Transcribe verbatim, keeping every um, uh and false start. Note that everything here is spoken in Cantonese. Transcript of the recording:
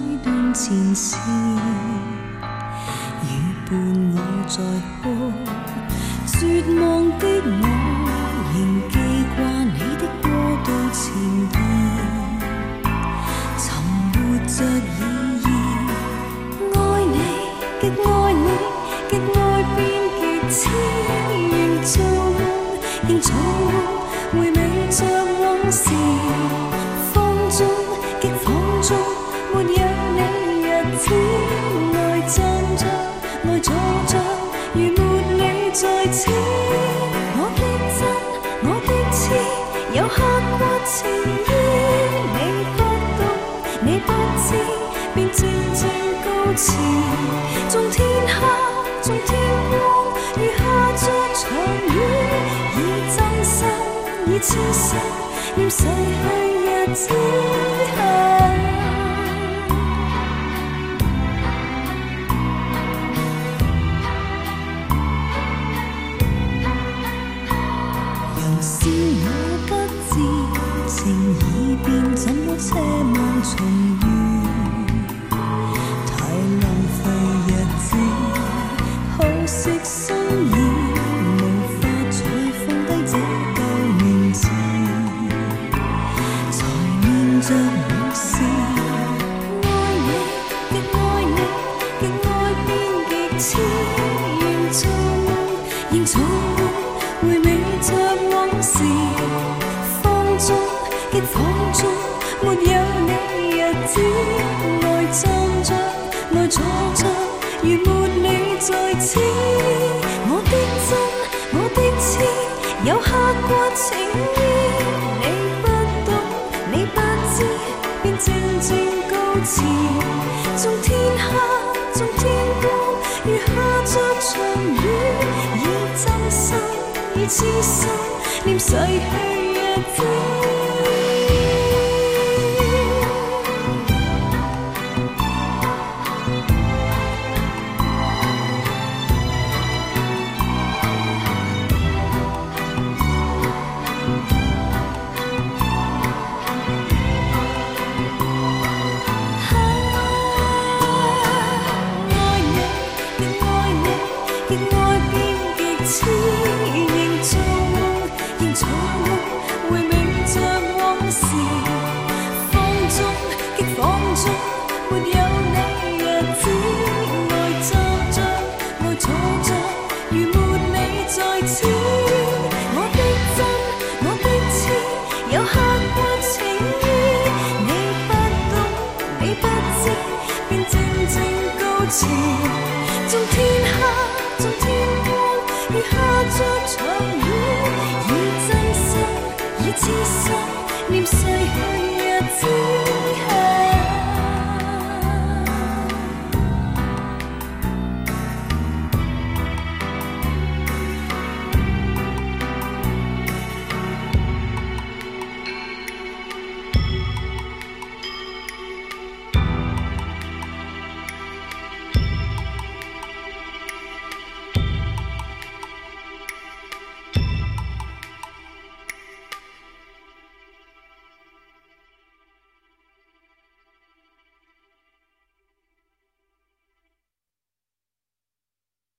段前事，如伴我在哭，绝望的我仍记挂你的过渡前言，沉没着意义，爱你极爱你，极爱变极痴，仍做梦，仍做梦，回味着往事，放纵极放纵，没有你日子，爱站着，爱坐着，如没你在此，我的真，我的痴，有刻骨情意，你不懂，你不知，便靜靜告辭，縱天黑，縱天光，如下着長雨，以真心，以痴心，念逝去日子。人是我不智，情已變，怎麼奢望重遇？太浪費日子，好惜心意，無法再放低這舊名字，才念着往事。愛你，極愛你，極愛變極痴，仍做夢，仍做夢，回味着往事，放縱極放縱，沒有你日子，愛站着，愛坐着，如沒你在此，我的真，我的痴，有刻骨情意，你不懂，你不知，便靜靜告辭，縱天黑，縱天光，如下着長雨，以真心，以痴心，念逝去日子。縱天黑，縱天光，如下着長雨，以真心，以痴心，念逝去。